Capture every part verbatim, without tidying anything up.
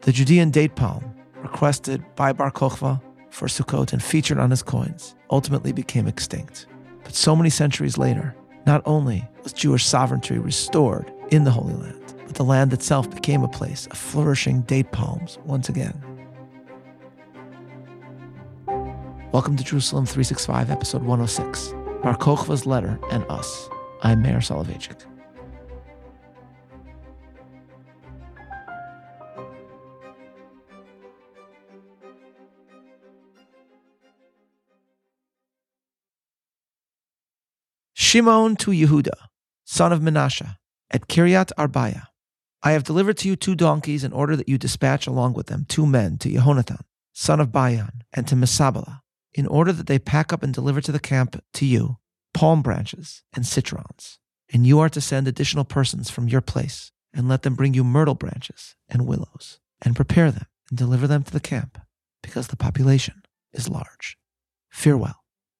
The Judean date palm, requested by Bar Kokhba for Sukkot and featured on his coins, ultimately became extinct. But so many centuries later, not only was Jewish sovereignty restored in the Holy Land, but the land itself became a place of flourishing date palms once again. Welcome to Jerusalem three sixty-five, episode one oh six, Bar Kokhba's Letter and Us. I'm Meir Soloveichik. Shimon to Yehuda, son of Menashe, at Kiryat Arbaya. I have delivered to you two donkeys in order that you dispatch along with them two men to Yehonatan, son of Bayan, and to Mesabela, in order that they pack up and deliver to the camp to you palm branches and citrons. And you are to send additional persons from your place, and let them bring you myrtle branches and willows, and prepare them and deliver them to the camp, because the population is large. Farewell.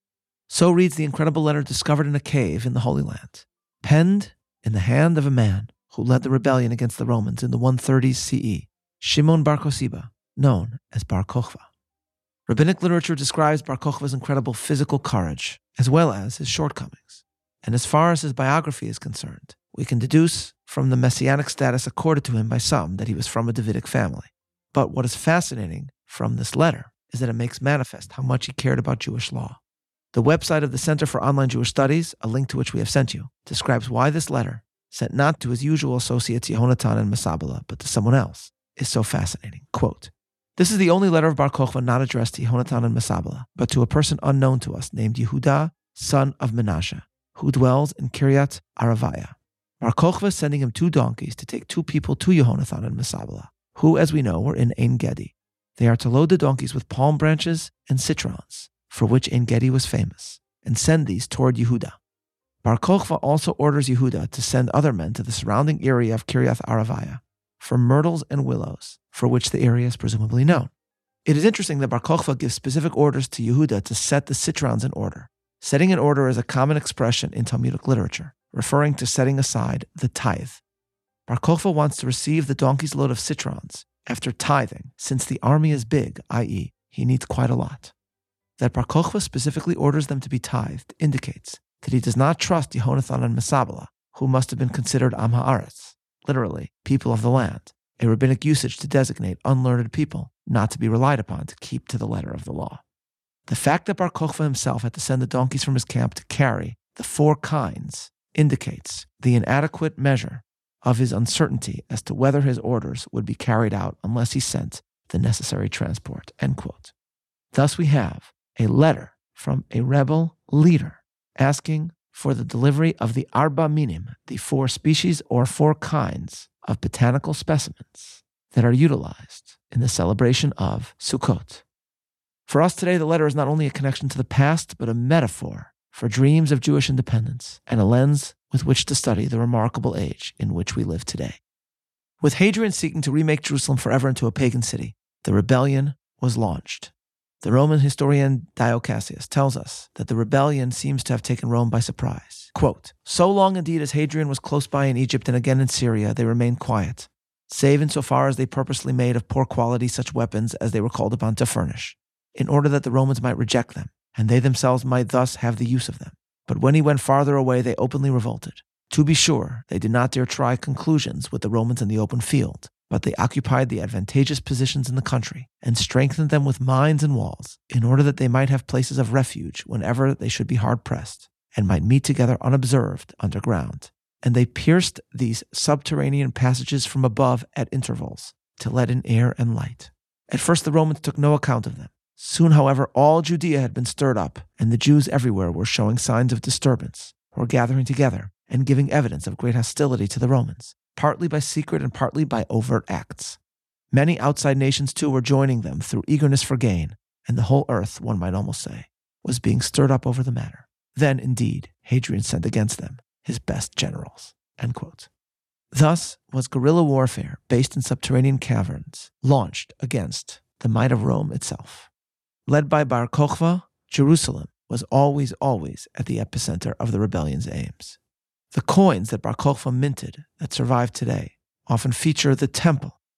So reads the incredible letter discovered in a cave in the Holy Land, penned in the hand of a man who led the rebellion against the Romans in the one thirties C E, Shimon Bar Kosiba, known as Bar Kokhba. Rabbinic literature describes Bar Kokhba's incredible physical courage, as well as his shortcomings. And as far as his biography is concerned, we can deduce from the messianic status accorded to him by some that he was from a Davidic family. But what is fascinating from this letter is that it makes manifest how much he cared about Jewish law. The website of the Center for Online Jewish Studies, a link to which we have sent you, describes why this letter, sent not to his usual associates Yehonatan and Mesabela, but to someone else, is so fascinating. Quote, this is the only letter of Bar Kokhba not addressed to Yehonatan and Mesabela, but to a person unknown to us named Yehuda, son of Menashe, who dwells in Kiryat Aravaya. Bar Kokhba is sending him two donkeys to take two people to Yehonatan and Mesabela, who, as we know, were in Ein Gedi. They are to load the donkeys with palm branches and citrons, for which Ein Gedi was famous, and send these toward Yehuda. Bar Kokhba also orders Yehuda to send other men to the surrounding area of Kiryat Aravaya for myrtles and willows, for which the area is presumably known. It is interesting that Bar Kokhba gives specific orders to Yehuda to set the citrons in order. Setting in order is a common expression in Talmudic literature, referring to setting aside the tithe. Bar Kokhba wants to receive the donkey's load of citrons after tithing, since the army is big, that is, he needs quite a lot. That Bar Kokhba specifically orders them to be tithed indicates that he does not trust Yehonatan and Mesabela, who must have been considered Am Haaretz, literally, people of the land, a rabbinic usage to designate unlearned people, not to be relied upon to keep to the letter of the law. The fact that Bar Kokhba himself had to send the donkeys from his camp to carry the four kinds indicates the inadequate measure of his uncertainty as to whether his orders would be carried out unless he sent the necessary transport. End quote. Thus we have a letter from a rebel leader asking for the delivery of the arba minim, the four species or four kinds of botanical specimens that are utilized in the celebration of Sukkot. For us today, the letter is not only a connection to the past, but a metaphor for dreams of Jewish independence and a lens with which to study the remarkable age in which we live today. With Hadrian seeking to remake Jerusalem forever into a pagan city, the rebellion was launched. The Roman historian Dio Cassius tells us that the rebellion seems to have taken Rome by surprise. Quote, so long indeed as Hadrian was close by in Egypt and again in Syria, they remained quiet, save insofar as they purposely made of poor quality such weapons as they were called upon to furnish, in order that the Romans might reject them, and they themselves might thus have the use of them. But when he went farther away, they openly revolted. To be sure, they did not dare try conclusions with the Romans in the open field, but they occupied the advantageous positions in the country and strengthened them with mines and walls in order that they might have places of refuge whenever they should be hard-pressed and might meet together unobserved underground. And they pierced these subterranean passages from above at intervals to let in air and light. At first the Romans took no account of them. Soon, however, all Judea had been stirred up, and the Jews everywhere were showing signs of disturbance, were gathering together and giving evidence of great hostility to the Romans, partly by secret and partly by overt acts. Many outside nations, too, were joining them through eagerness for gain, and the whole earth, one might almost say, was being stirred up over the matter. Then, indeed, Hadrian sent against them his best generals. End quote. Thus was guerrilla warfare based in subterranean caverns launched against the might of Rome itself. Led by Bar Kokhba, Jerusalem was always, always at the epicenter of the rebellion's aims. The coins that Bar Kokhba minted that survive today often feature the temple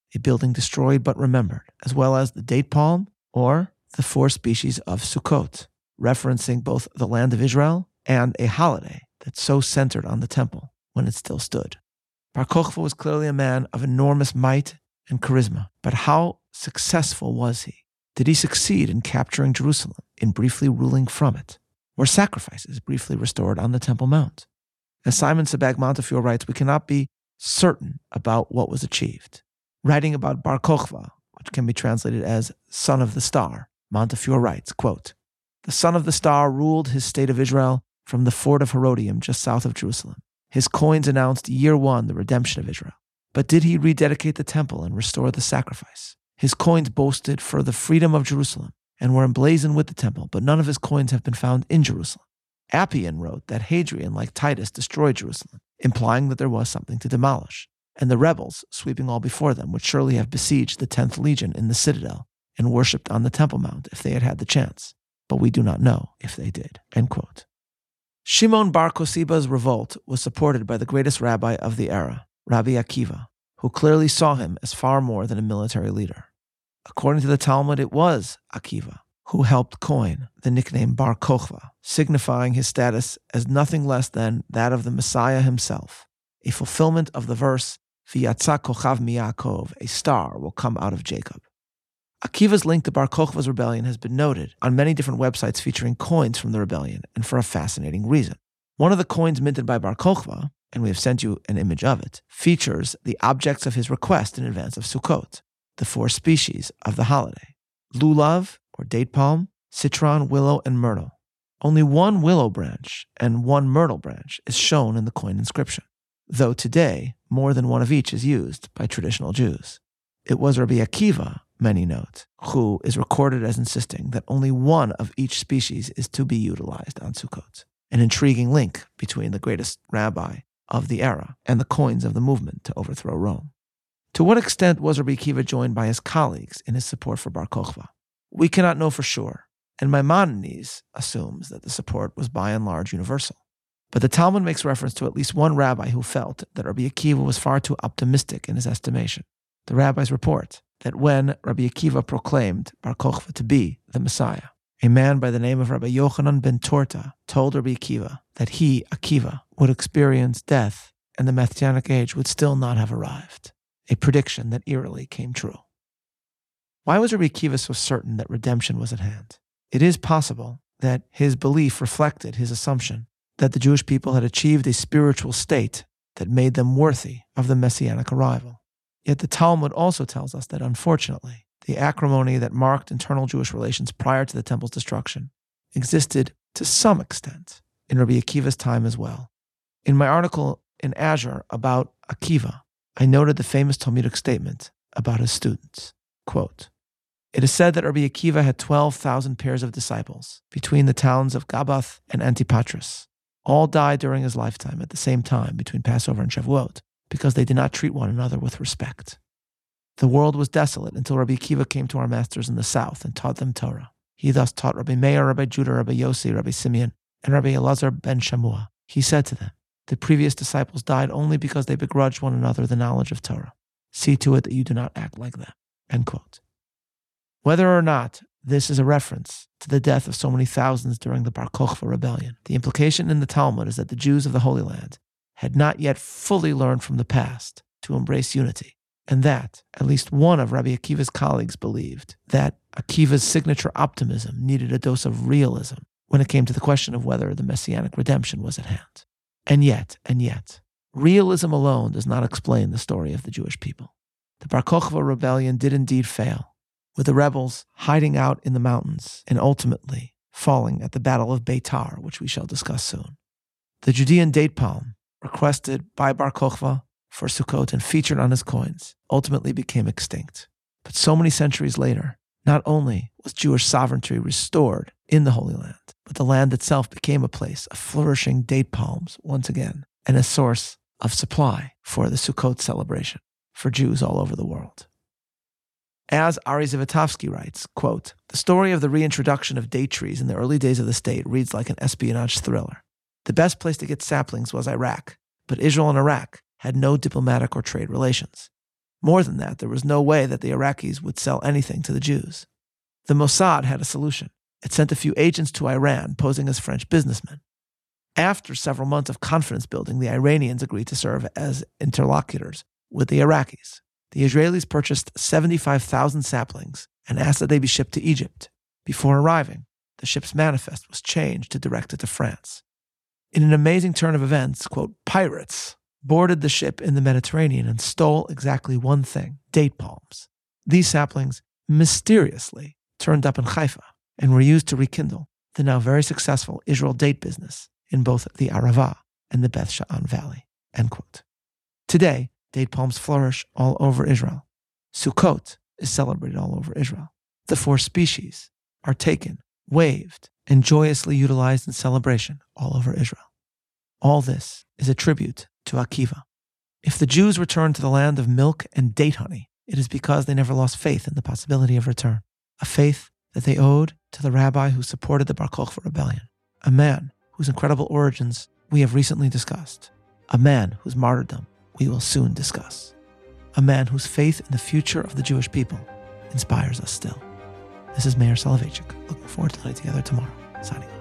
a building destroyed but remembered, as well as the date palm or the four species of Sukkot, referencing both the land of Israel and a holiday that so centered on the temple when it still stood. Bar Kokhba was clearly a man of enormous might and charisma, but how successful was he? Did he succeed in capturing Jerusalem, in briefly ruling from it? Were sacrifices briefly restored on the Temple Mount? As Simon Sebag Montefiore writes, we cannot be certain about what was achieved. Writing about Bar Kokhba, which can be translated as son of the star, Montefiore writes, quote, the son of the star ruled his state of Israel from the fort of Herodium just south of Jerusalem. His coins announced year one the redemption of Israel. But did he rededicate the temple and restore the sacrifice? His coins boasted for the freedom of Jerusalem and were emblazoned with the temple, but none of his coins have been found in Jerusalem. Appian wrote that Hadrian, like Titus, destroyed Jerusalem, implying that there was something to demolish, and the rebels, sweeping all before them, would surely have besieged the tenth Legion in the citadel and worshipped on the Temple Mount if they had had the chance. But we do not know if they did. End quote. Shimon bar Kosiba's revolt was supported by the greatest rabbi of the era, Rabbi Akiva, who clearly saw him as far more than a military leader. According to the Talmud, it was Akiva who helped coin the nickname Bar Kokhba, signifying his status as nothing less than that of the Messiah himself, a fulfillment of the verse, V'yatza kochav miYaakov, a star will come out of Jacob. Akiva's link to Bar Kokhba's rebellion has been noted on many different websites featuring coins from the rebellion, and for a fascinating reason. One of the coins minted by Bar Kokhba, and we have sent you an image of it, features the objects of his request in advance of Sukkot, the four species of the holiday: lulav, or date palm, citron, willow, and myrtle. Only one willow branch and one myrtle branch is shown in the coin inscription, though today more than one of each is used by traditional Jews. It was Rabbi Akiva, many note, who is recorded as insisting that only one of each species is to be utilized on Sukkot, an intriguing link between the greatest rabbi of the era and the coins of the movement to overthrow Rome. To what extent was Rabbi Akiva joined by his colleagues in his support for Bar Kokhba? We cannot know for sure, and Maimonides assumes that the support was by and large universal. But the Talmud makes reference to at least one rabbi who felt that Rabbi Akiva was far too optimistic in his estimation. The rabbis report that when Rabbi Akiva proclaimed Bar Kokhba to be the Messiah, a man by the name of Rabbi Yochanan ben Torta told Rabbi Akiva that he, Akiva, would experience death and the Messianic age would still not have arrived, a prediction that eerily came true. Why was Rabbi Akiva so certain that redemption was at hand? It is possible that his belief reflected his assumption that the Jewish people had achieved a spiritual state that made them worthy of the Messianic arrival. Yet the Talmud also tells us that, unfortunately, the acrimony that marked internal Jewish relations prior to the temple's destruction existed to some extent in Rabbi Akiva's time as well. In my article in Azure about Akiva, I noted the famous Talmudic statement about his students. Quote, it is said that Rabbi Akiva had twelve thousand pairs of disciples between the towns of Gabath and Antipatris. All died during his lifetime at the same time between Passover and Shavuot because they did not treat one another with respect. The world was desolate until Rabbi Akiva came to our masters in the south and taught them Torah. He thus taught Rabbi Meir, Rabbi Judah, Rabbi Yossi, Rabbi Simeon, and Rabbi Elazar ben Shammua. He said to them, the previous disciples died only because they begrudged one another the knowledge of Torah. See to it that you do not act like them. End quote. Whether or not this is a reference to the death of so many thousands during the Bar Kokhba rebellion, the implication in the Talmud is that the Jews of the Holy Land had not yet fully learned from the past to embrace unity, and that at least one of Rabbi Akiva's colleagues believed that Akiva's signature optimism needed a dose of realism when it came to the question of whether the Messianic redemption was at hand. And yet, and yet, realism alone does not explain the story of the Jewish people. The Bar Kokhba rebellion did indeed fail, with the rebels hiding out in the mountains and ultimately falling at the Battle of Beitar, which we shall discuss soon. The Judean date palm, requested by Bar Kokhba for Sukkot and featured on his coins, ultimately became extinct. But so many centuries later, not only was Jewish sovereignty restored in the Holy Land, but the land itself became a place of flourishing date palms once again, and a source of supply for the Sukkot celebration for Jews all over the world. As Ari Zivotofsky writes, quote, the story of the reintroduction of date trees in the early days of the state reads like an espionage thriller. The best place to get saplings was Iraq, but Israel and Iraq had no diplomatic or trade relations. More than that, there was no way that the Iraqis would sell anything to the Jews. The Mossad had a solution. It sent a few agents to Iran posing as French businessmen. After several months of confidence building, the Iranians agreed to serve as interlocutors with the Iraqis. The Israelis purchased seventy-five thousand saplings and asked that they be shipped to Egypt. Before arriving, the ship's manifest was changed to direct it to France. In an amazing turn of events, quote, pirates boarded the ship in the Mediterranean and stole exactly one thing, date palms. These saplings mysteriously turned up in Haifa and were used to rekindle the now very successful Israel date business in both the Arava and the Beth Sha'an Valley, end quote. Today, date palms flourish all over Israel. Sukkot is celebrated all over Israel. The four species are taken, waved, and joyously utilized in celebration all over Israel. All this is a tribute to Akiva. If the Jews returned to the land of milk and date honey, it is because they never lost faith in the possibility of return, a faith that they owed to the rabbi who supported the Bar Kokhba rebellion, a man whose incredible origins we have recently discussed, a man whose martyrdom we will soon discuss, a man whose faith in the future of the Jewish people inspires us still. This is Meir Soloveichik, looking forward to learning together tomorrow. Signing off.